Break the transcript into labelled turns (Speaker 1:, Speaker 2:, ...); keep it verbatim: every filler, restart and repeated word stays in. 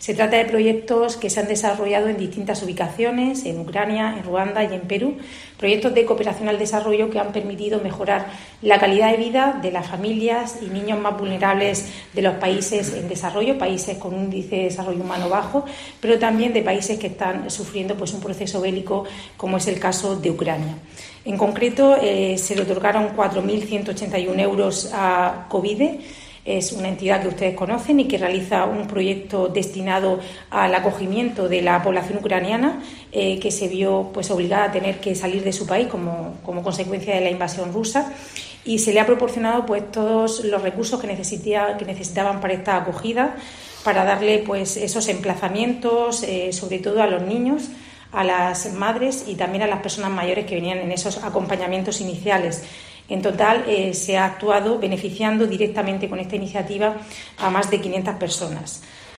Speaker 1: Se trata de proyectos que se han desarrollado en distintas ubicaciones, en Ucrania, en Ruanda y en Perú, proyectos de cooperación al desarrollo que han permitido mejorar la calidad de vida de las familias y niños más vulnerables de los países en desarrollo, países con un índice de desarrollo humano bajo, pero también de países que están sufriendo pues, un proceso bélico, como es el caso de Ucrania. En concreto, eh, se le otorgaron cuatro mil ciento ochenta y uno euros a Covide. Es una entidad que ustedes conocen y que realiza un proyecto destinado al acogimiento de la población ucraniana eh, que se vio pues, obligada a tener que salir de su país como, como consecuencia de la invasión rusa, y se le ha proporcionado pues, todos los recursos que, necesitía, que necesitaban para esta acogida, para darle pues, esos emplazamientos, eh, sobre todo a los niños, a las madres y también a las personas mayores que venían en esos acompañamientos iniciales. En total, eh, se ha actuado beneficiando directamente con esta iniciativa a más de quinientas personas.